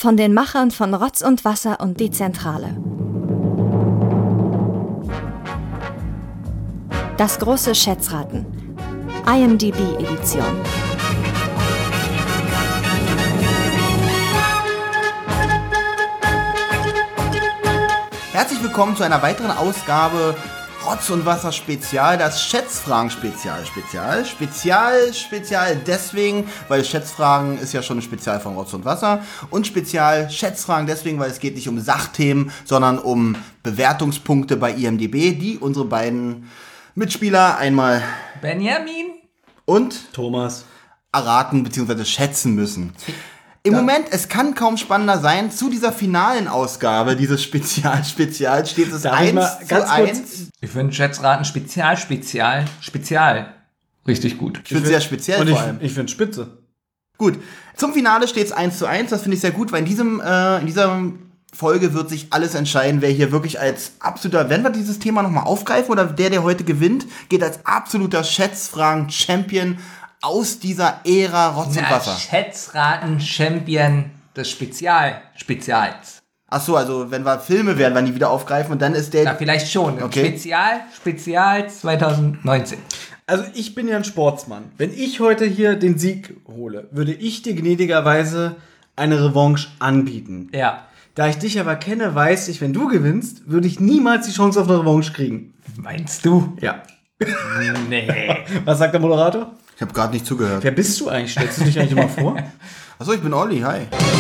Von den Machern von Rotz und Wasser und Die Zentrale. Das große Schätzraten. IMDb-Edition. Herzlich willkommen zu einer weiteren Ausgabe Rotz und Wasser Spezial, das Schätzfragen Spezial deswegen, weil Schätzfragen ist ja schon ein Spezial von Rotz und Wasser und Spezial Schätzfragen deswegen, weil es geht nicht um Sachthemen, sondern um Bewertungspunkte bei IMDb, die unsere beiden Mitspieler einmal Benjamin und Thomas erraten bzw. schätzen müssen. Im Moment, es kann kaum spannender sein, zu dieser finalen Ausgabe dieses Spezial steht es 1:1. Ich finde Schätzraten Spezial. Richtig gut. Ich finde es sehr speziell und vor allem. Ich finde Spitze. Gut, zum Finale steht es 1:1, das finde ich sehr gut, weil in dieser Folge wird sich alles entscheiden, wer hier wirklich als absoluter, wenn wir dieses Thema nochmal aufgreifen, oder der heute gewinnt, geht als absoluter Schätzfragen-Champion aus dieser Ära Rotz und Wasser. Schätzraten-Champion des Spezials. Ach so, also wenn wir Filme werden, wir die wieder aufgreifen und dann ist der... Na, vielleicht schon. Okay. Spezial 2019. Also ich bin ja ein Sportsmann. Wenn ich heute hier den Sieg hole, würde ich dir gnädigerweise eine Revanche anbieten. Ja. Da ich dich aber kenne, weiß ich, wenn du gewinnst, würde ich niemals die Chance auf eine Revanche kriegen. Meinst du? Ja. Nee. Was sagt der Moderator? Ich habe gerade nicht zugehört. Wer bist du eigentlich? Stellst du dich eigentlich immer vor? Achso, ich bin Olli, hi.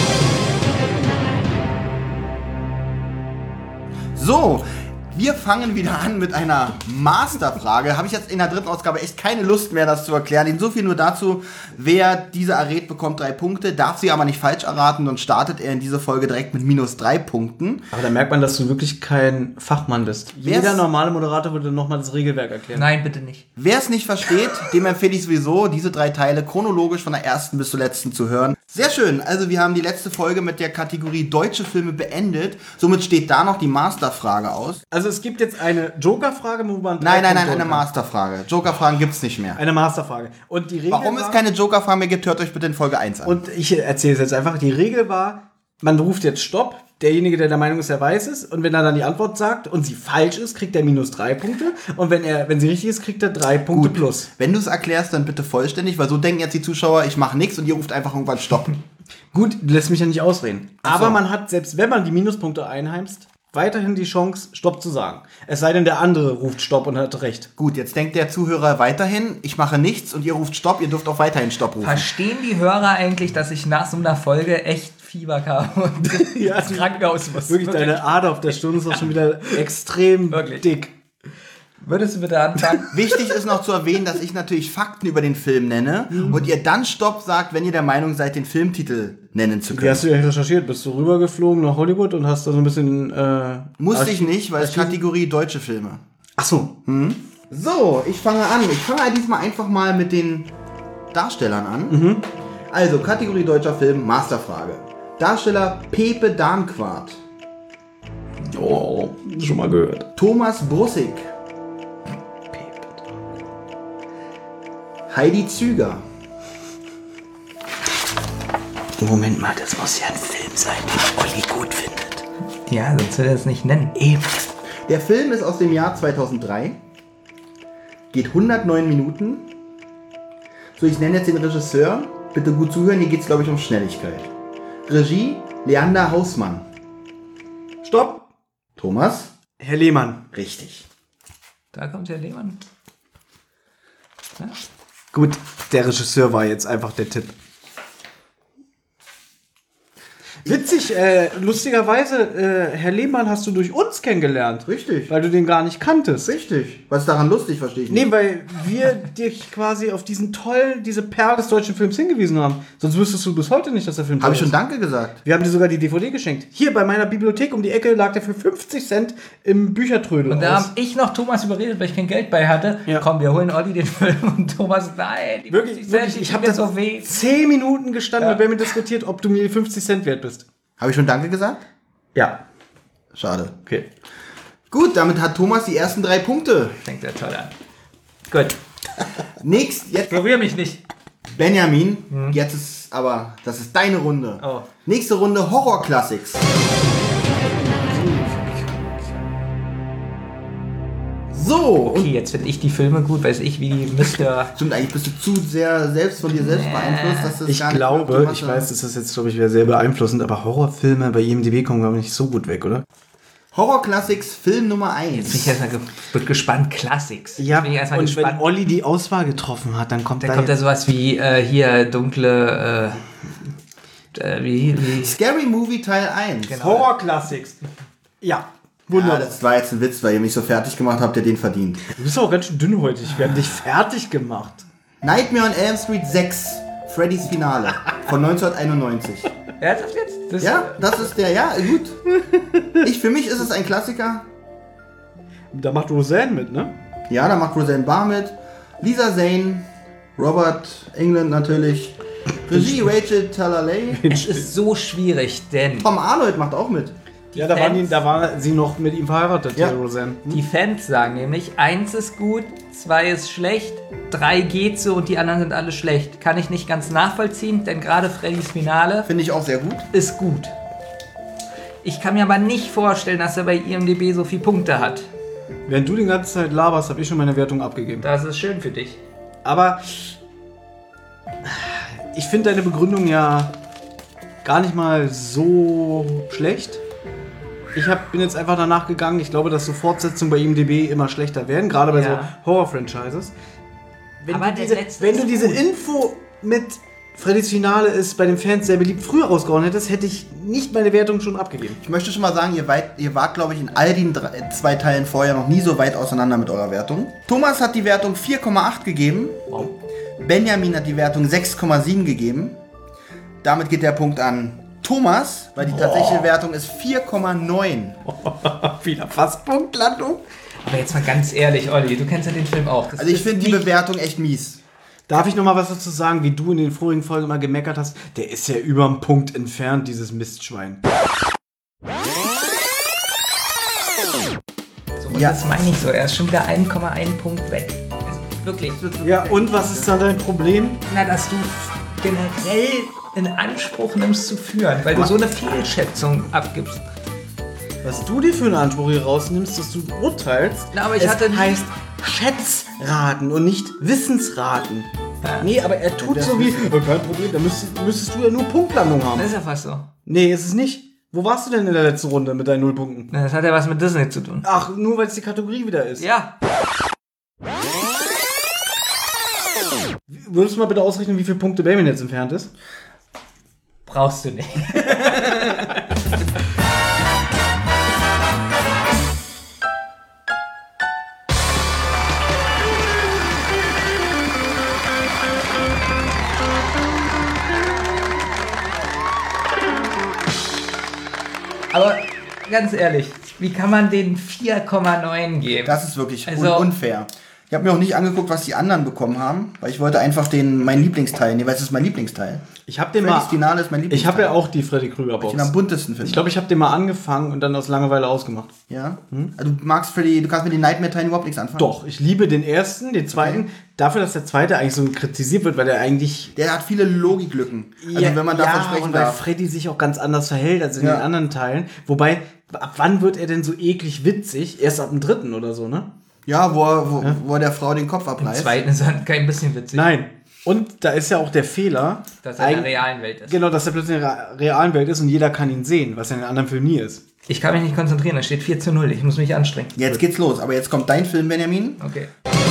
So, wir fangen wieder an mit einer Masterfrage. Habe ich jetzt in der dritten Ausgabe echt keine Lust mehr, das zu erklären. Insofern nur dazu, wer diese errät, bekommt 3 Punkte, darf sie aber nicht falsch erraten, dann startet er in diese Folge direkt mit -3 Punkten. Aber da merkt man, dass du wirklich kein Fachmann bist. Jeder normale Moderator würde nochmal das Regelwerk erklären. Nein, bitte nicht. Wer es nicht versteht, dem empfehle ich sowieso, diese 3 Teile chronologisch von der ersten bis zur letzten zu hören. Sehr schön, also wir haben die letzte Folge mit der Kategorie Deutsche Filme beendet. Somit steht da noch die Masterfrage aus. Also es gibt jetzt eine Joker-Frage, wo man... Nein, eine Masterfrage. Joker-Fragen gibt's nicht mehr. Eine Masterfrage. Und die Regel Warum es keine Joker-Fragen mehr gibt, hört euch bitte in Folge 1 an. Und ich erzähle es jetzt einfach. Die Regel war, man ruft jetzt Stopp. Derjenige, der der Meinung ist, er weiß es. Und wenn er dann die Antwort sagt und sie falsch ist, kriegt er -3 Punkte. Und wenn sie richtig ist, kriegt er 3 Punkte plus. Wenn du es erklärst, dann bitte vollständig, weil so denken jetzt die Zuschauer, ich mache nichts und ihr ruft einfach irgendwann Stopp. Gut, du lässt mich ja nicht ausreden. Ach so. Aber man hat, selbst wenn man die Minuspunkte einheimst, weiterhin die Chance, Stopp zu sagen. Es sei denn, der andere ruft Stopp und hat recht. Gut, jetzt denkt der Zuhörer weiterhin, ich mache nichts und ihr ruft Stopp, ihr dürft auch weiterhin Stopp rufen. Verstehen die Hörer eigentlich, dass ich nach so einer Folge echt Fieber kam und Ja, ins Krankenhaus muss? Wirklich, deine Ader auf der Stirn ist auch schon wieder extrem Wirklich. dick. Würdest du bitte anfangen? Wichtig ist noch zu erwähnen, dass ich natürlich Fakten über den Film nenne und ihr dann Stopp sagt, wenn ihr der Meinung seid, den Filmtitel nennen zu Wie können. hast du denn recherchiert? Bist du rübergeflogen nach Hollywood und hast da so ein bisschen... Musste ich nicht, weil es Kategorie Deutsche Filme. Ach so. So, ich fange an. Ich fange diesmal einfach mal mit den Darstellern an. Also, Kategorie Deutscher Film, Masterfrage. Darsteller Pepe Danquart, Oh, schon mal gehört. Thomas Brussig, Heidi Züger, Moment mal, das muss ja ein Film sein, den Olli gut findet. Ja, sonst will er es nicht nennen. Eben. Der Film ist aus dem Jahr 2003, geht 109 Minuten. So, ich nenne jetzt den Regisseur. Bitte gut zuhören, hier geht es, glaube ich, um Schnelligkeit. Regie, Leander Hausmann. Stopp. Thomas? Herr Lehmann. Richtig. Da kommt der Lehmann. Ja. Gut, der Regisseur war jetzt einfach der Tipp. Witzig, lustigerweise, Herr Lehmann hast du durch uns kennengelernt. Richtig. Weil du den gar nicht kanntest. Richtig. Was ist daran lustig, verstehe ich nicht. Nee, weil wir dich quasi auf diese Perle des deutschen Films hingewiesen haben. Sonst wüsstest du bis heute nicht, dass der Film toll Habe ich schon ist. Danke gesagt. Wir haben dir sogar die DVD geschenkt. Hier bei meiner Bibliothek um die Ecke lag der für 50 Cent im Büchertrödel Und da aus. habe ich noch Thomas überredet, weil ich kein Geld bei hatte. Ja. Komm, wir holen Olli den Film und Thomas, nein, die 50 Cent, Ich habe das da so weh. 10 Minuten gestanden Ja. und wir haben diskutiert, ob du mir 50 Cent wert bist. Habe ich schon Danke gesagt? Ja. Schade. Okay. Gut, damit hat Thomas die ersten 3 Punkte. Fängt ja toll an. Gut, Jetzt berühr mich nicht. Benjamin, jetzt ist aber, das ist deine Runde. Oh. Nächste Runde Horror-Classics. So, Okay, jetzt finde ich die Filme gut, weiß ich, wie die Mr. stimmt, eigentlich bist du zu sehr selbst von dir selbst beeinflusst, dass das Ich gar nicht glaube, wirkt, ich weiß, das ist jetzt, glaube ich, wieder sehr beeinflussend, aber Horrorfilme bei IMDb kommen, glaube ich, nicht so gut weg, oder? Horror-Classics, Film Nummer Jetzt bin 1. ich erstmal gespannt, Classics. Ja, bin ich erstmal und gespannt. wenn Olli die Auswahl getroffen hat, dann kommt Da kommt da sowas wie hier dunkle, wie Scary Movie Teil 1. Genau. Horror-Classics. Ja, Ja, wunderbar. das war jetzt ein Witz, weil ihr mich so fertig gemacht habt, ihr den verdient. Du bist auch ganz schön dünnhäutig. Wir haben dich fertig gemacht. Nightmare on Elm Street 6, Freddy's Finale von 1991. Ernsthaft jetzt? Das Ja, das ist der, ja, gut. Für mich ist es ein Klassiker. Da macht Roseanne mit, ne? Ja, da macht Roseanne Barr mit. Lisa Zane, Robert Englund natürlich. Regie Rachel Talalay. Es ist so schwierig, denn Tom Arnold macht auch mit. Ja, da war sie noch mit ihm verheiratet, Ja. die Roseanne. die Fans sagen nämlich, 1 ist gut, 2 ist schlecht, 3 geht so und die anderen sind alle schlecht. Kann ich nicht ganz nachvollziehen, denn gerade Freddys Finale Finde ich auch sehr gut. ist gut. Ich kann mir aber nicht vorstellen, dass er bei IMDb so viele Punkte hat. Während du die ganze Zeit laberst, habe ich schon meine Wertung abgegeben. Das ist schön für dich. Aber ich finde deine Begründung ja gar nicht mal so schlecht. Bin jetzt einfach danach gegangen. Ich glaube, dass so Fortsetzungen bei IMDb immer schlechter werden, gerade bei Ja. so Horror-Franchises. Aber der letzte Wenn ist du diese gut. Info mit Freddys Finale ist bei den Fans sehr beliebt früher rausgehauen hättest, hätte ich nicht meine Wertung schon abgegeben. Ich möchte schon mal sagen, ihr wart, glaube ich, in all den 2 Teilen vorher noch nie so weit auseinander mit eurer Wertung. Thomas hat die Wertung 4,8 gegeben. Wow. Benjamin hat die Wertung 6,7 gegeben. Damit geht der Punkt an Thomas, weil die tatsächliche Wertung ist 4,9. Wieder fast Punktlandung. Aber jetzt mal ganz ehrlich, Olli, du kennst ja den Film auch. Das Also ich ist finde die nicht- Bewertung echt mies. Darf ich noch mal was dazu sagen, wie du in den vorigen Folgen mal gemeckert hast? Der ist ja über einen Punkt entfernt, dieses Mistschwein. So, und Ja. das meine ich so. Er ist schon wieder 1,1 Punkt weg. Also wirklich. Ja, und was ist dann dein Problem? Na, dass du generell in Anspruch nimmst zu führen, weil du so eine Fehlschätzung abgibst. Was du dir für einen Anspruch hier rausnimmst, dass du urteilst, Na, aber ich es hatte nie- heißt Schätzraten und nicht Wissensraten. Ja. Nee, aber er tut so wie... Oh, kein Problem, da müsstest du ja nur Punktlandung haben. Das ist ja fast so. Nee, ist es nicht. Wo warst du denn in der letzten Runde mit deinen 0 Punkten? Na, das hat ja was mit Disney zu tun. Ach, nur weil es die Kategorie wieder ist. Ja. Würdest du mal bitte ausrechnen, wie viele Punkte Benjamin jetzt entfernt ist? Brauchst du nicht. Aber ganz ehrlich, wie kann man den 4,9 geben? Das ist wirklich Also- unfair. Ich habe mir auch nicht angeguckt, was die anderen bekommen haben, weil ich wollte einfach meinen Lieblingsteil nehmen, weil es ist mein Lieblingsteil. Ich habe den Freddys Finale ist mein Ich Lieblingsteil. habe ja auch die Freddy Krüger den am Box. buntesten finde. Ich glaube, ich habe den mal angefangen und dann aus Langeweile ausgemacht. Ja? Also du kannst mit den Nightmare-Teilen überhaupt nichts anfangen? Doch, ich liebe den ersten, den zweiten. Okay. Dafür, dass der zweite eigentlich so kritisiert wird, weil der eigentlich... Der hat viele Logiklücken. Also wenn man davon sprechen und weil darf. Freddy sich auch ganz anders verhält als in Ja. den anderen Teilen. Wobei, ab wann wird er denn so eklig witzig? Erst ab dem dritten oder so, ne? Ja, wo er der Frau den Kopf Im abreißt. zweiten ist er kein bisschen witzig, Nein. Und da ist ja auch der Fehler, dass er in der realen Welt ist. genau, dass er plötzlich in der realen Welt ist und jeder kann ihn sehen, was ja in den anderen Filmen nie ist. Ich kann mich nicht konzentrieren, da steht 4:0. Ich muss mich anstrengen. Jetzt geht's los, aber jetzt kommt dein Film, Benjamin. Okay.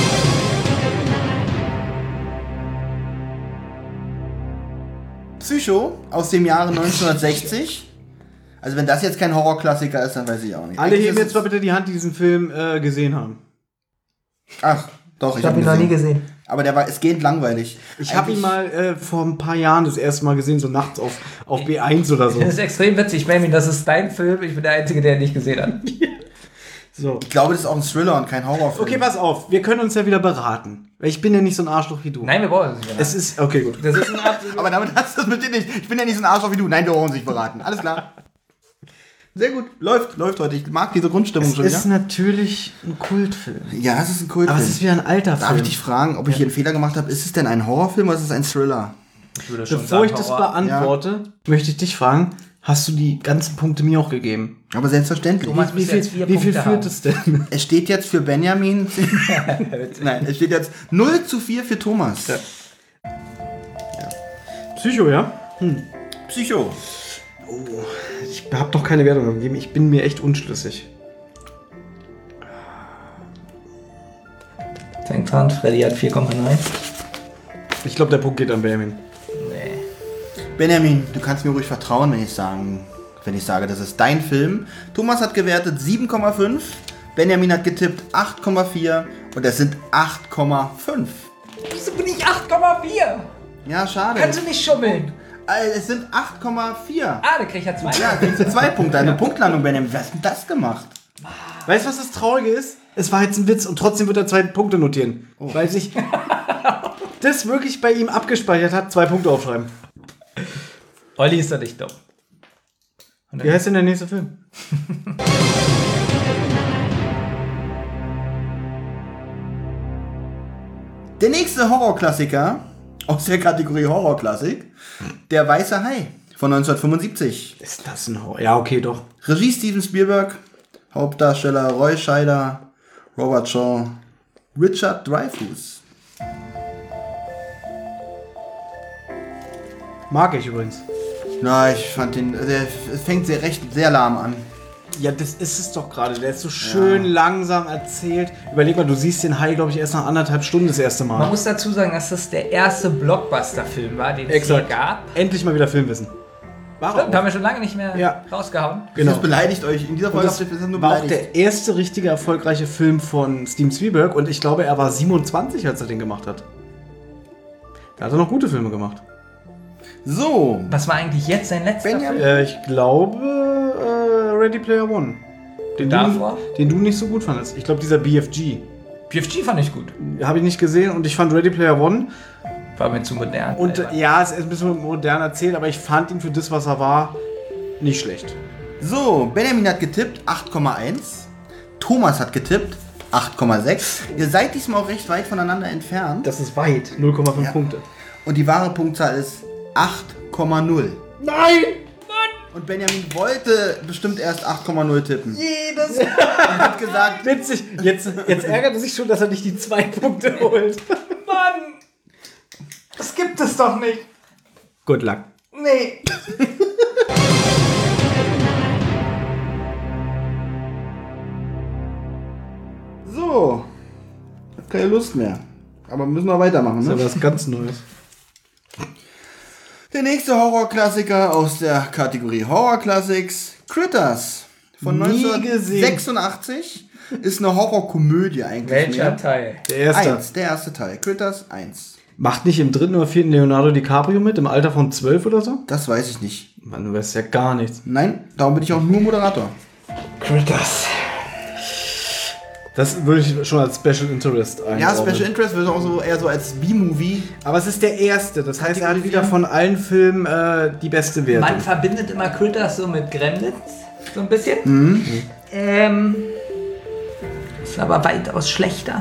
Psycho aus dem Jahre 1960. Also wenn das jetzt kein Horrorklassiker ist, dann weiß ich auch nicht. Alle Eigentlich heben ist jetzt mal bitte die Hand, die diesen Film gesehen haben. Ach, doch, Ich habe ihn noch nie gesehen. Aber es geht langweilig. Ich habe ihn mal vor ein paar Jahren das erste Mal gesehen, so nachts auf B1 oder so. Das ist extrem witzig, Benjamin, das ist dein Film. Ich bin der Einzige, der ihn nicht gesehen hat. So. Ich glaube, das ist auch ein Thriller und kein Horrorfilm. Okay, pass auf, wir können uns ja wieder beraten. Weil ich bin ja nicht so ein Arschloch wie du. Nein, wir brauchen es nicht mehr. Es ist, okay, gut. Das ist ein absolut... Aber damit hast du das mit dir nicht. Ich bin ja nicht so ein Arschloch wie du. Nein, wir brauchen uns nicht beraten. Alles klar. Sehr gut. Läuft heute. Ich mag diese Grundstimmung Es schon, ist natürlich ein Kultfilm. Ja, es ist ein Kultfilm. Aber es ist wie ein alter Darf Film. ich dich fragen, ob ich hier einen Fehler gemacht habe? Ist es denn ein Horrorfilm oder ist es ein Thriller? Ich würde schon Bevor sagen, ich das Horror. beantworte, möchte ich dich fragen, hast du die ganzen Punkte mir auch gegeben? Aber selbstverständlich. Thomas, Wie viel, jetzt 4 wie viel Punkte führt haben. es denn? Es steht jetzt für Benjamin. Nein, es steht jetzt 0:4 für Thomas. Ja. Psycho, ja? Psycho. Ich habe doch keine Wertung gegeben. Ich bin mir echt unschlüssig. Fängt an, Freddy hat 4,9. Ich glaube, der Punkt geht an Benjamin. Nee. Benjamin, du kannst mir ruhig vertrauen, wenn ich sage, das ist dein Film. Thomas hat gewertet 7,5, Benjamin hat getippt 8,4 und es sind 8,5. Wieso bin ich 8,4? Ja, schade. Kannst du nicht schummeln? Es sind 8,4. Ah, da krieg ich ja 2. Ja, kriegst du 2 Punkte. Eine Punktlandung, Benjamin. Wer hat denn das gemacht? Weißt du, was das Traurige ist? Es war jetzt ein Witz und trotzdem wird er 2 Punkte notieren. Weil sich das wirklich bei ihm abgespeichert hat, 2 Punkte aufschreiben. Olli ist doch nicht dumm. Wie heißt denn der nächste Film? Der nächste Horrorklassiker aus der Kategorie Horrorklassik, Der Weiße Hai von 1975. Ist das ein Horror? Ja, okay, doch. Regie Steven Spielberg, Hauptdarsteller Roy Scheider, Robert Shaw, Richard Dreyfuss. Mag ich übrigens. Na, ich fand es fängt sehr lahm an. Ja, das ist es doch gerade. Der ist so schön langsam erzählt. Überleg mal, du siehst den Hai, glaube ich, erst nach 1,5 Stunden das erste Mal. Man muss dazu sagen, dass das der erste Blockbuster-Film war, den es Exakt. hier gab. Endlich mal wieder Filmwissen. Stimmt, haben wir schon lange nicht mehr Ja. rausgehauen. Genau. Das beleidigt euch. In dieser Folge Das habt ihr nur war auch beleidigt. der erste richtige erfolgreiche Film von Steven Spielberg und ich glaube, er war 27, als er den gemacht hat. Da hat er noch gute Filme gemacht. So, Was war eigentlich jetzt sein letzter Benjamin? Film? Ich glaube, Ready Player One. Davor? Den du nicht so gut fandest. Ich glaube, dieser BFG. BFG fand ich gut. Habe ich nicht gesehen und ich fand Ready Player One. War mir zu modern. Und albern. ja, es ist ein bisschen modern erzählt, aber ich fand ihn für das, was er war, nicht schlecht. So, Benjamin hat getippt 8,1. Thomas hat getippt 8,6. Ihr seid diesmal auch recht weit voneinander entfernt. Das ist weit. 0,5 Ja. Punkte. Und die wahre Punktzahl ist 8,0. Nein! Und Benjamin wollte bestimmt erst 8,0 tippen. Jedes Und hat gesagt, Witzig. Jetzt ärgert er sich schon, dass er nicht die 2 Punkte holt. Mann! Das gibt es doch nicht. Good luck. Nee. so, hab keine Lust mehr. Aber müssen wir weitermachen, Das ist ne? ja was ganz Neues. Der nächste Horrorklassiker aus der Kategorie Horror Classics, Critters von Nie 1986. Ist eine Horrorkomödie eigentlich. Welcher mehr. Teil? Der erste. Der erste Teil. Critters 1. Macht nicht im 3. oder 4. Leonardo DiCaprio mit, im Alter von 12 oder so? Das weiß ich nicht. Mann, du weißt ja gar nichts. Nein, darum bin ich auch nur Moderator. Critters. Das würde ich schon als Special Interest einordnen. Ja, Special Interest wird auch so eher so als B-Movie. Aber es ist der erste. Das heißt, er hat wieder von allen Filmen die beste Wertung. Man verbindet immer Critters so mit Gremlins. So ein bisschen. Ist aber weitaus schlechter.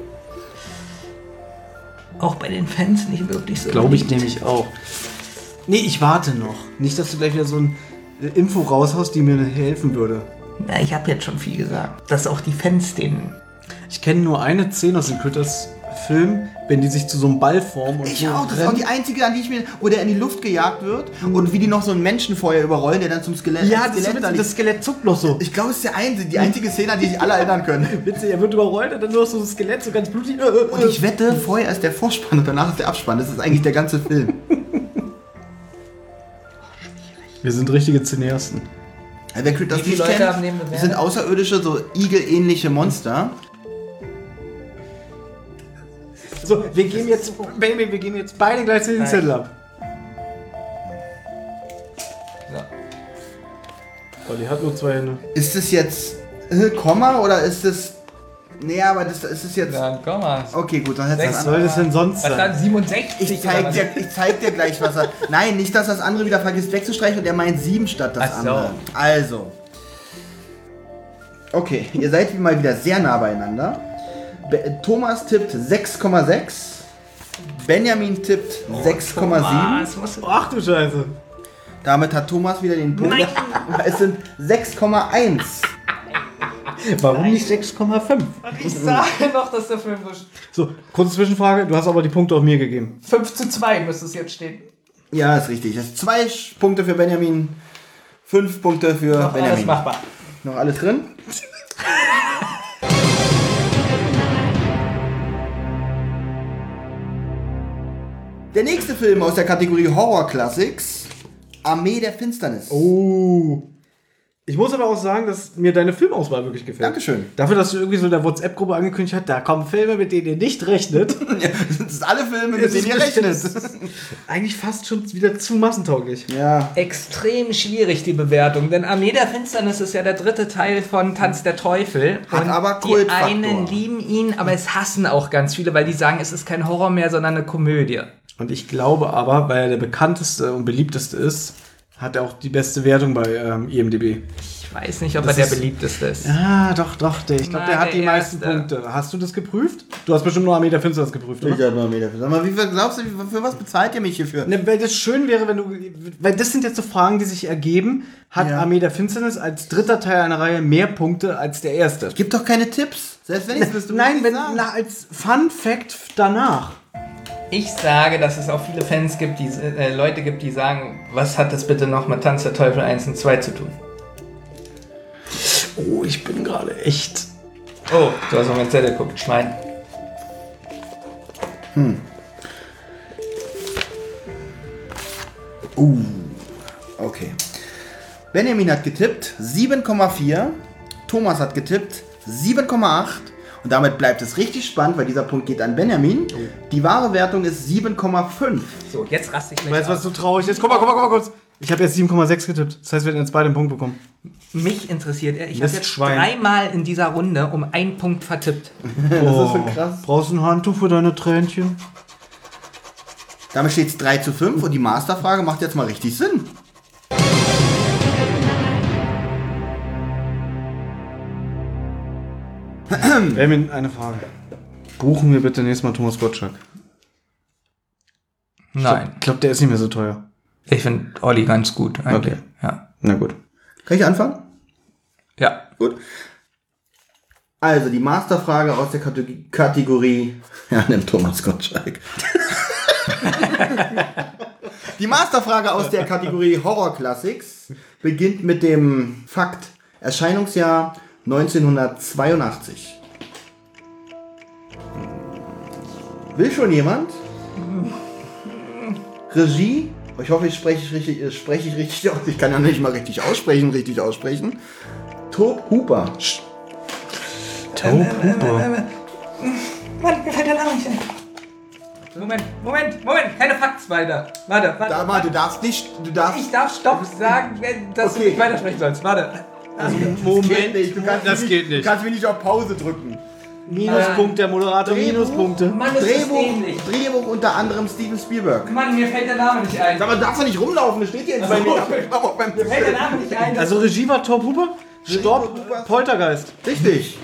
Auch bei den Fans nicht wirklich so. Glaube ich beliebt. nämlich auch. Nee, ich warte noch. Nicht, dass du gleich wieder so ein Info raushaust, die mir helfen würde. Ja, ich habe jetzt schon viel gesagt. Dass auch die Fans den. Ich kenne nur eine Szene aus dem Critters-Film, wenn die sich zu so einem Ball formen und Ich so auch, das ist auch rennen. die einzige, an die ich mir, wo der in die Luft gejagt wird und wie die noch so einen Menschen vorher überrollen, der dann zum Skelett, Ja, als das, Skelett da das liegt. Skelett zuckt noch so. Ich glaube, es ist die einzige Szene, an die sich alle erinnern können. Witzig, er wird überrollt und dann nur so ein Skelett, so ganz blutig. Und ich wette, vorher ist der Vorspann und danach ist der Abspann. Das ist eigentlich der ganze Film. Wir sind richtige Cineasten. Ja, wer das Wie viele nicht Leute kennt, haben den bewertet? das sind außerirdische, so igelähnliche Monster. So, wir geben jetzt, Baby, wir geben jetzt beide gleichzeitig den Nein. Zettel ab. So. Olli hat nur 2 Hände. Ist das jetzt Komma oder ist das... Nee, aber das ist es jetzt... Dann komm mal. Okay, gut, dann hätte Was das soll das denn sonst Was sein? dann 67? Ich zeig dir gleich, was er... Nein, nicht, dass das andere wieder vergisst wegzustreichen und er meint 7 statt das Ach so. andere. Also, Okay, ihr seid mal wieder sehr nah beieinander. Thomas tippt 6,6. Benjamin tippt 6,7. Ach du Scheiße. Damit hat Thomas wieder den Punkt. Es sind 6,1. Warum nicht 6,5? Ich sage noch, dass der Film So, kurze Zwischenfrage. Du hast aber die Punkte auch mir gegeben. 5:2 müsste es jetzt stehen. Ja, ist richtig. Das ist 2 Punkte für Benjamin, 5 Punkte für Noch Benjamin. alles machbar. Noch alles drin? Der nächste Film aus der Kategorie Horror Classics, Armee der Finsternis. Oh. Ich muss aber auch sagen, dass mir deine Filmauswahl wirklich gefällt. Dankeschön. Dafür, dass du irgendwie so in der WhatsApp-Gruppe angekündigt hast, da kommen Filme, mit denen ihr nicht rechnet. Ja, das sind alle Filme, mit denen ihr rechnet. Eigentlich fast schon wieder zu massentauglich. Ja. Extrem schwierig, die Bewertung, denn Armee der Finsternis ist ja der 3. Teil von Tanz der Teufel. Hat und aber die Kultfaktor. einen lieben ihn, aber es hassen auch ganz viele, weil die sagen, es ist kein Horror mehr, sondern eine Komödie. Und ich glaube aber, weil er der bekannteste und beliebteste ist, hat er auch die beste Wertung bei IMDb. Ich weiß nicht, ob Das er der ist- beliebteste ist. Ja, doch. Ich glaube, Na, der hat die der meisten erste. Punkte. Hast du das geprüft? Du hast bestimmt nur Armee der Finsternis geprüft, Ich oder? hab mal Armee der Finsternis. Sag mal, wie viel glaubst du, für was bezahlt ihr mich hierfür? Ne, weil das schön wäre, wenn du. Weil das sind jetzt so Fragen, die sich ergeben. Hat Ja. Armee der Finsternis als 3. Teil einer Reihe mehr Punkte als der erste? Gib doch keine Tipps. Selbst wenn ich es wüsste, würde Nein, ich wenn sagen. als Fun Fact danach. Ich sage, dass es auch viele Fans gibt, die Leute gibt, die sagen, was hat das bitte noch mit Tanz der Teufel 1 und 2 zu tun? Oh, ich bin gerade echt. Oh, du hast auf meinen Zettel geguckt, Schwein. Okay. Benjamin hat getippt 7,4. Thomas hat getippt 7,8. Und damit bleibt es richtig spannend, weil dieser Punkt geht an Benjamin. Die wahre Wertung ist 7,5. So, jetzt raste ich gleich Weißt du, was aus. so traurig ist? Guck mal kurz. Ich habe jetzt 7,6 getippt. Das heißt, wir hätten jetzt beide einen Punkt bekommen. Mich interessiert er. Ich habe Mist, jetzt Schwein. 3-mal in dieser Runde um 1 Punkt vertippt. Das ist so krass. Brauchst du ein Handtuch für deine Tränchen? Damit steht es 3:5 und die Masterfrage macht jetzt mal richtig Sinn. Benjamin, eine Frage. Buchen wir bitte nächstes Mal Thomas Gottschalk. Nein, Ich glaube, der ist nicht mehr so teuer. ich finde Olli ganz gut eigentlich. Okay. Ja. Na gut. Kann ich anfangen? Ja. Gut. Also, die Masterfrage aus der Kategorie... Ja, nimm Thomas Gottschalk. Die Masterfrage aus der Kategorie Horror Classics beginnt mit dem Fakt Erscheinungsjahr 1982. Will schon jemand? Regie? Ich hoffe, ich spreche richtig aus. Ich kann ja nicht mal richtig aussprechen. Tobe Hooper. Tobe Hooper. Mann, mir fällt der Name nicht ein. Moment, keine Facts weiter. Warte. Aber du darfst nicht, Ich darf Stopp sagen, dass du Okay. nicht weitersprechen sollst. Warte. Geht nicht. Du kannst Das mich geht nicht. Du kannst mich nicht auf Pause drücken. Minuspunkt, der Moderator, Minuspunkte. Mann, das ist Drehbuch, ähnlich. Drehbuch unter anderem Steven Spielberg. Mann, mir fällt der Name nicht ein. Aber darfst du nicht rumlaufen, das steht hier jetzt bei mir. Mir fällt der Name nicht ein. Also Regie war Tobe Hooper? Stopp, Hooper. Poltergeist. Richtig.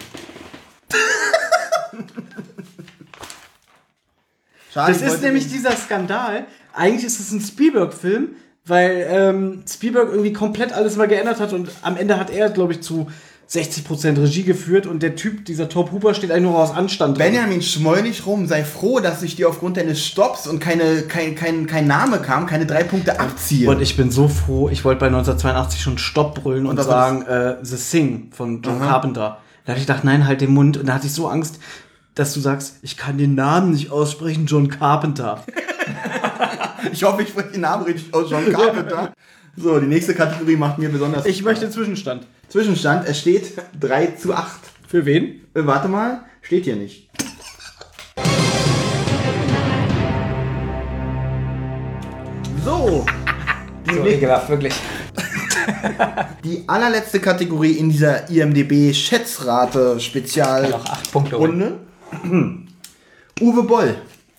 Schade, Das ich ist wollte nämlich nicht- dieser Skandal. Eigentlich ist es ein Spielberg-Film, weil Spielberg irgendwie komplett alles mal geändert hat und am Ende hat er, glaube ich, zu 60% Regie geführt und der Typ, dieser Tobe Hooper, steht eigentlich nur aus Anstand. Benjamin, schmoll nicht rum. Sei froh, dass ich dir aufgrund deines Stopps und kein Name kam, keine 3 Punkte abziehe. Und ich bin so froh, ich wollte bei 1982 schon Stopp brüllen und was war sagen, The Thing von John Carpenter. Da habe ich gedacht, nein, halt den Mund. Und da hatte ich so Angst, dass du sagst, ich kann den Namen nicht aussprechen, John Carpenter. Ich hoffe, ich spreche den Namen richtig aus, John Carpenter. So, die nächste Kategorie macht mir besonders Ich möchte Zwischenstand. Zwischenstand, es steht 3:8. Für wen? Warte mal, steht hier nicht. So, So ekelhaft, wirklich. die allerletzte Kategorie in dieser IMDb Schätzrate Spezialrunde. Noch 8 Punkte holen. Uwe Boll.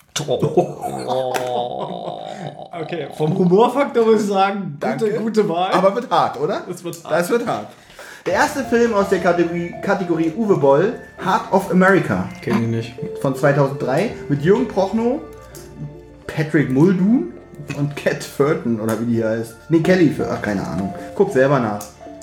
Okay, vom Humorfaktor würde ich sagen, Danke. gute Wahl. Aber wird hart, oder? Das wird hart. Das wird hart. Der erste Film aus der Kategorie Uwe Boll, Heart of America. Kenn ich nicht. Von 2003 mit Jürgen Prochnow, Patrick Muldoon und Cat Furton, oder wie die heißt. Nee, Kelly, ach, keine Ahnung. Guck selber nach.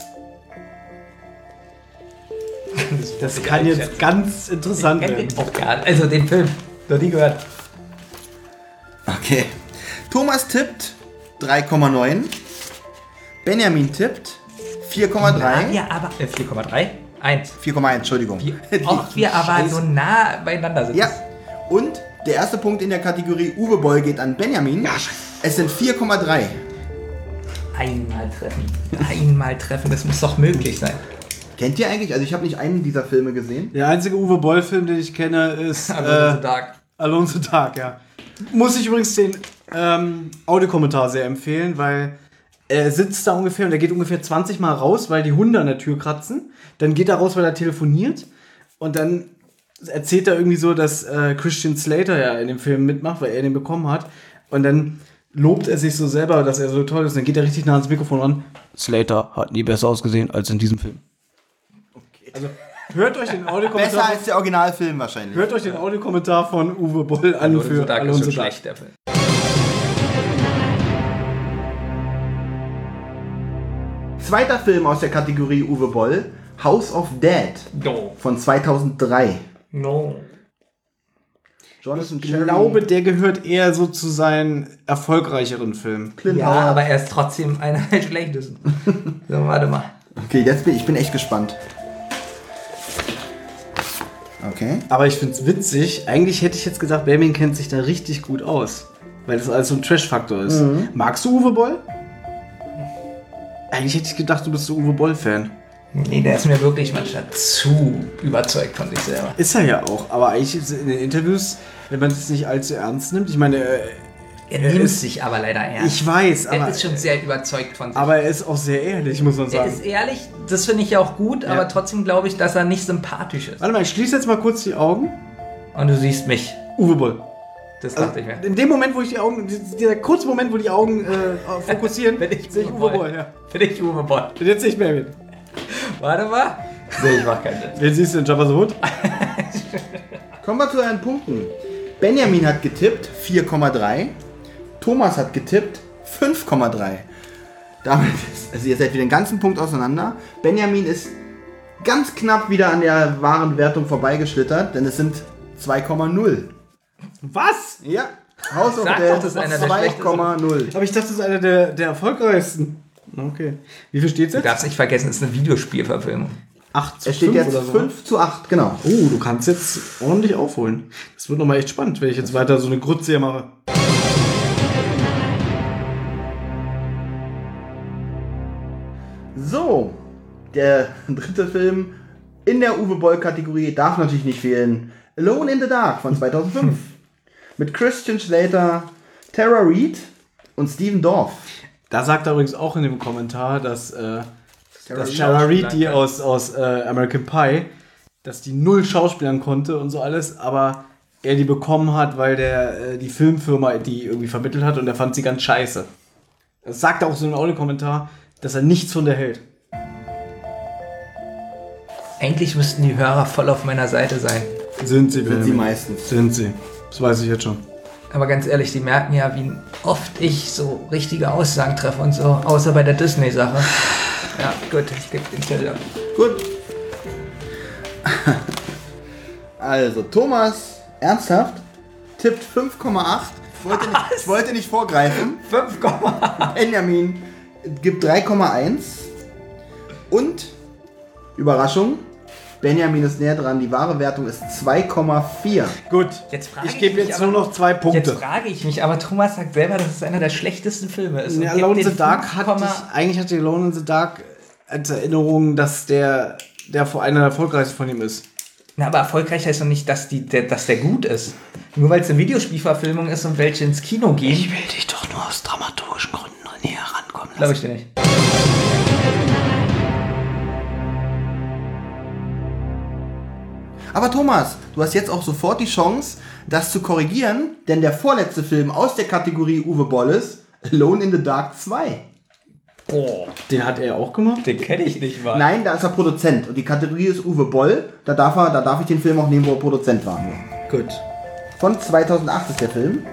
Das kann jetzt ganz interessant Kennt werden. den auch gar nicht. Also den Film. Noch nie gehört. Okay. Thomas tippt 3,9. Benjamin tippt 4,3. Ja, aber 4,3? 1. 4,1, Entschuldigung. Ob wir aber so nah beieinander sitzen. Ja. Und der erste Punkt in der Kategorie Uwe Boll geht an Benjamin. Es sind 4,3. Einmal treffen, das muss doch möglich sein. Kennt ihr eigentlich? Also ich habe nicht einen dieser Filme gesehen. Der einzige Uwe Boll-Film, den ich kenne, ist Alone in the Dark. Alone in the Dark, ja. Muss ich übrigens den Audiokommentar sehr empfehlen, weil er sitzt da ungefähr und er geht ungefähr 20 Mal raus, weil die Hunde an der Tür kratzen. Dann geht er raus, weil er telefoniert. Und dann erzählt er irgendwie so, dass Christian Slater ja in dem Film mitmacht, weil er den bekommen hat. Und dann lobt er sich so selber, dass er so toll ist. Und dann geht er richtig nah ans Mikrofon ran. Slater hat nie besser ausgesehen als in diesem Film. Also hört euch den Audiokommentar. Besser als der Originalfilm wahrscheinlich. Hört euch den Audiokommentar von Uwe Boll an Alone in the Dark Alone ist in schon the Dark. schlecht, der Film. Zweiter Film aus der Kategorie Uwe Boll, House of Dead No. von 2003. No. Jonathan Ich glaube, der gehört eher so zu seinen erfolgreicheren Filmen. Clint Ja, Howard. aber er ist trotzdem einer der schlechtesten. So, warte mal. Okay, ich bin echt gespannt. Okay. Aber ich finde es witzig. Eigentlich hätte ich jetzt gedacht, Benjamin kennt sich da richtig gut aus. Weil das alles so ein Trash-Faktor ist. Magst du Uwe Boll? Eigentlich hätte ich gedacht, du bist so Uwe Boll-Fan. Nee, der ist mir wirklich manchmal zu überzeugt von sich selber. Ist er ja auch. Aber eigentlich ist in den Interviews, wenn man es nicht allzu ernst nimmt, ich meine, Er nimmt sich aber leider ernst. ich weiß, Er aber, ist schon sehr überzeugt von sich. aber er ist auch sehr ehrlich, muss man Er sagen. ist ehrlich, das finde ich ja auch gut, Ja. aber trotzdem glaube ich, dass er nicht sympathisch ist. Warte mal, ich schließe jetzt mal kurz die Augen. Und du siehst mich. Uwe Boll. Das Also, dachte ich mir. in dem Moment, wo ich die Augen, dieser kurze Moment, wo die Augen fokussieren, Bin ich sehe ich Uwe Boll, ja. Finde ich Uwe Boll. Und jetzt sehe ich Benjamin. Warte mal. Nee, ich mach keinen Sinn. Wen siehst du in Jabba the Hutt? Kommen wir zu euren Punkten. Benjamin hat getippt 4,3. Thomas hat getippt 5,3. Damit ist, also ihr seid wieder einen ganzen Punkt auseinander. Benjamin ist ganz knapp wieder an der wahren Wertung vorbeigeschlittert, denn es sind 2,0. Was? Ja, House of Sag Dead doch, das ist einer der 2,0. Aber ich dachte, das ist einer der erfolgreichsten. Okay. Wie viel steht's Du jetzt? darfst nicht vergessen, es ist eine Videospielverfilmung. 8 zu Es steht 5 jetzt oder so. 5:8, genau. Oh, du kannst jetzt ordentlich aufholen. Das wird nochmal echt spannend, wenn ich jetzt weiter so eine Grütze hier mache. So, der dritte Film in der Uwe Boll-Kategorie darf natürlich nicht fehlen. Alone in the Dark von 2005. Mit Christian Slater, Tara Reid und Steven Dorff. Da sagt er übrigens auch in dem Kommentar, dass Reid Tara Reid, die aus American Pie, dass die null schauspielern konnte und so alles, aber er die bekommen hat, weil die Filmfirma die irgendwie vermittelt hat und er fand sie ganz scheiße. Das sagt er auch so in einem Audiokommentar, dass er nichts von der hält. Eigentlich müssten die Hörer voll auf meiner Seite sein. Sind sie, Sind sie meistens. Sind sie. Das weiß ich jetzt schon. Aber ganz ehrlich, die merken ja, wie oft ich so richtige Aussagen treffe und so, außer bei der Disney-Sache. Ja, gut, ich gebe den Zettel ab. Gut. Also, Thomas, ernsthaft, tippt 5,8. Ich wollte nicht vorgreifen. 5, Benjamin gibt 3,1. Und, Überraschung, Benjamin ist näher dran. Die wahre Wertung ist 2,4. Gut, Jetzt frage ich gebe mich jetzt aber- nur noch 2 Punkte. Jetzt frage ich mich, aber Thomas sagt selber, dass es einer der schlechtesten Filme ist. und Ja, gibt Alone in den the Dark 5, eigentlich hatte ich Alone in the Dark als Erinnerung, dass der vor einer der erfolgreichsten von ihm ist. Na, aber erfolgreich heißt doch nicht, dass der gut ist. Nur weil es eine Videospielverfilmung ist und welche ins Kino gehen, will dich doch nur aus dramaturgischen Gründen näher rankommen glaube ich dir nicht. Aber Thomas, du hast jetzt auch sofort die Chance, das zu korrigieren, denn der vorletzte Film aus der Kategorie Uwe Boll ist Alone in the Dark 2. Boah, Den hat er auch gemacht? den kenne ich nicht mal. Nein, da ist er Produzent. Und die Kategorie ist Uwe Boll. Da darf ich den Film auch nehmen, wo er Produzent war. Gut. Von 2008 ist der Film.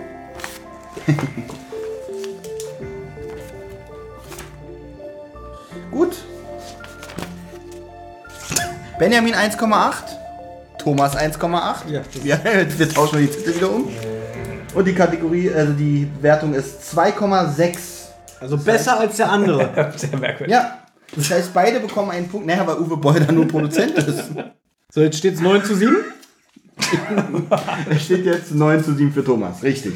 Gut. Benjamin 1,8. Thomas 1,8. Ja. Ja, wir tauschen die Titel wieder um. Und die Kategorie, also die Wertung ist 2,6. Also besser als der andere. Sehr merkwürdig. Ja. Das heißt, beide bekommen einen Punkt. Naja, weil Uwe Boll da nur Produzent ist. So, jetzt steht es 9:7. Es steht jetzt 9:7 für Thomas. Richtig.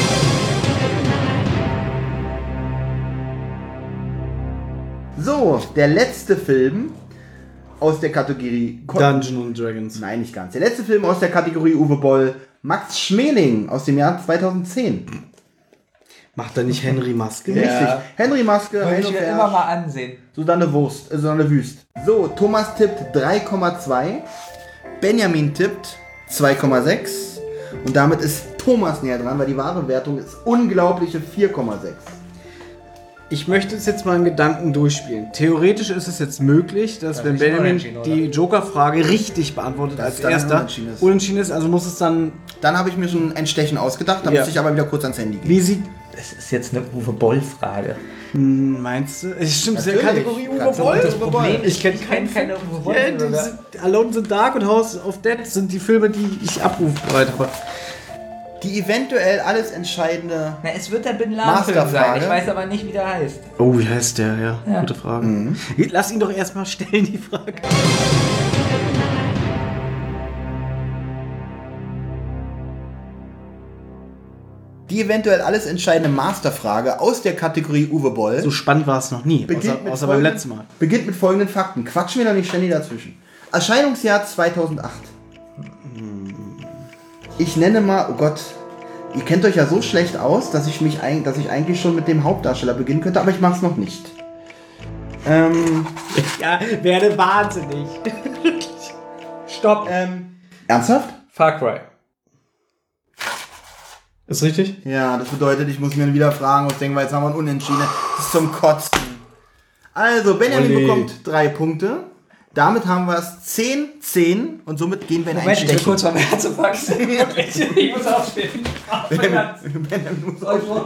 So, der letzte Film aus der Kategorie... Dungeons & Dragons. Nein, nicht ganz. Der letzte Film aus der Kategorie Uwe Boll. Max Schmeling aus dem Jahr 2010. Macht er nicht Henry Maske? Ja. Richtig. Henry Maske, Wollte ich Heino mir Ferch, immer mal ansehen. Susanne Wüst. So, Thomas tippt 3,2. Benjamin tippt 2,6. Und damit ist Thomas näher dran, weil die wahre Wertung ist unglaubliche 4,6. Ich möchte es jetzt mal in Gedanken durchspielen. Theoretisch ist es jetzt möglich, dass wenn ist Benjamin unentschieden, oder? die Joker-Frage richtig beantwortet Dass als dann erster unentschieden ist, also muss es dann, Dann habe ich mir schon ein Stechen ausgedacht, da Ja. muss ich aber wieder kurz ans Handy gehen. wie sieht, Das ist jetzt eine Uwe Boll-Frage. meinst du? Es stimmt, diese Natürlich. Kategorie Uwe Kannst du Boll. das Problem, Ich kenn keine Uwe Boll. Ja, die sind, Alone in the Dark und House of Dead sind die Filme, die ich abrufbereit habe. Die eventuell alles entscheidende... Na, es wird der Bin Laden-Film sein. Masterfrage. Ich weiß aber nicht, wie der heißt. Oh, wie heißt der? Ja, Ja. gute Frage. Lass ihn doch erstmal stellen, die Frage. Die eventuell alles entscheidende Masterfrage aus der Kategorie Uwe Boll So spannend war es noch nie, außer beim letzten Mal. beginnt mit folgenden Fakten. Quatschen wir da nicht ständig dazwischen. Erscheinungsjahr 2008. Ich nenne mal, oh Gott, ihr kennt euch ja so schlecht aus, dass ich eigentlich schon mit dem Hauptdarsteller beginnen könnte, aber ich mach's noch nicht. Ja, werde wahnsinnig. Stopp. Ernsthaft? Far Cry. Ist richtig? Ja, das bedeutet, ich muss mir wieder fragen und denken, weil jetzt haben wir ein Unentschieden. Das ist zum Kotzen. Also, Benjamin Olé. bekommt 3 Punkte. Damit haben wir es 10-10 und somit gehen wir in ein Moment, ich will Stechen. kurz vom Herzen wachsen. Ich muss aufstehen. Benjamin muss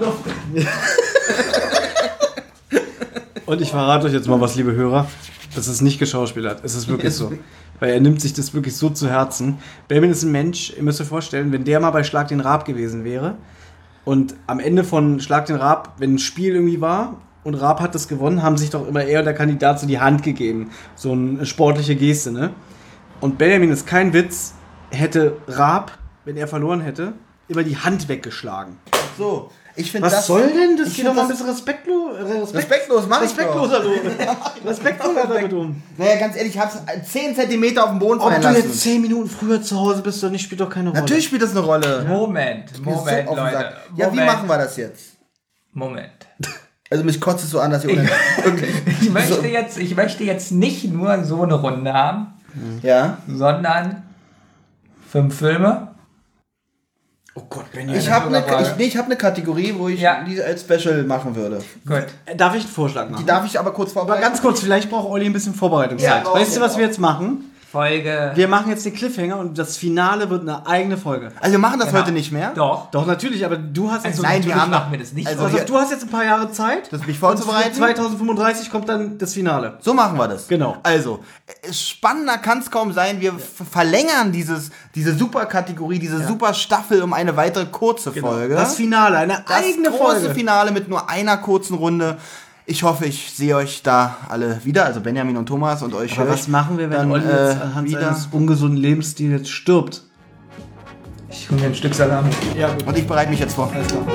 Und ich verrate euch jetzt mal was, liebe Hörer. Das ist nicht geschauspielert. Es ist wirklich so. Weil er nimmt sich das wirklich so zu Herzen. Benjamin ist ein Mensch, ihr müsst euch vorstellen, wenn der mal bei Schlag den Raab gewesen wäre und am Ende von Schlag den Raab, wenn ein Spiel irgendwie war und Raab hat das gewonnen, haben sich doch immer er und der Kandidat so die Hand gegeben. So eine sportliche Geste, ne? Und Benjamin ist kein Witz, hätte Raab, wenn er verloren hätte, immer die Hand weggeschlagen. So, ich finde Was das... soll denn? Das ich geht doch find mal ein das- bisschen respektlos. Respektlos, mach ich Respektloser, du. Respektloser damit um. Naja, ganz ehrlich, ich hab's 10 cm auf dem Boden Ob fallen du lassen. jetzt 10 Minuten früher zu Hause bist oder nicht, spielt doch keine Rolle. Natürlich spielt das eine Rolle. Moment, Mir ist so Moment, auf den Leute. Sack. Ja, wie machen wir das jetzt? Moment. Also mich kotzt es so an, dass ihr wirklich... Ich möchte jetzt nicht nur so eine Runde haben, Ja. sondern 5 Filme. Oh Gott, Benjamin. Ich habe Frage. eine Kategorie, wo ich Ja. diese als Special machen würde. Gut. Darf ich einen Vorschlag Die machen? darf ich aber kurz Aber vorbereiten. ganz kurz, vielleicht braucht Olli ein bisschen Vorbereitungszeit. Ja, weißt du, was wir jetzt machen? Folge. Wir machen jetzt den Cliffhanger und das Finale wird eine eigene Folge. Also wir machen das Genau. heute nicht mehr. Doch. Doch, natürlich, aber du hast jetzt... Also Nein, wir natürlich haben- machen wir das nicht. also so. Pass wir- auf, du hast jetzt ein paar Jahre Zeit. Das mich Und vorzubereiten. 2035 kommt dann das Finale. So machen wir das. Genau. Also, spannender kann es kaum sein. Wir verlängern diese super Kategorie, diese super Staffel um eine weitere kurze Folge. Das Finale, eine Das eigene große Folge. Finale mit nur einer kurzen Runde. Ich hoffe, ich sehe euch da alle wieder, also Benjamin und Thomas und euch. Aber höre was ich machen wir, wenn dann, Olli jetzt anhand wieder? seines ungesunden Lebensstils jetzt stirbt? Ich hole mir ein Stück Salami. Ja, gut. Und ich bereite mich jetzt vor. Alles klar.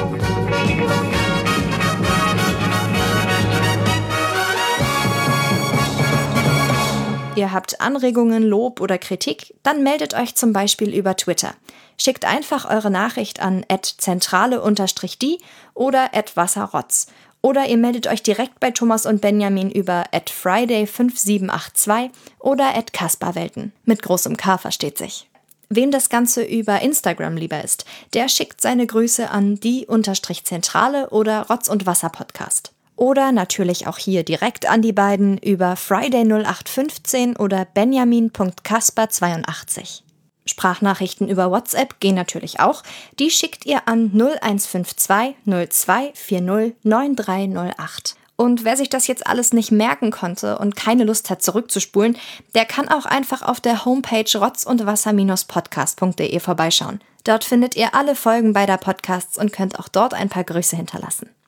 Ihr habt Anregungen, Lob oder Kritik? Dann meldet euch zum Beispiel über Twitter. Schickt einfach eure Nachricht an @zentrale_die oder @wasserrotz. Oder ihr meldet euch direkt bei Thomas und Benjamin über @friday5782 oder @kasperwelten. Mit großem K versteht sich. Wem das Ganze über Instagram lieber ist, der schickt seine Grüße an die_Zentrale oder Rotz und Wasser Podcast. Oder natürlich auch hier direkt an die beiden über Friday0815 oder benjamin.kasper82. Sprachnachrichten über WhatsApp gehen natürlich auch. Die schickt ihr an 0152 0240 9308. Und wer sich das jetzt alles nicht merken konnte und keine Lust hat zurückzuspulen, der kann auch einfach auf der Homepage rotzundwasser-podcast.de vorbeischauen. Dort findet ihr alle Folgen beider Podcasts und könnt auch dort ein paar Grüße hinterlassen.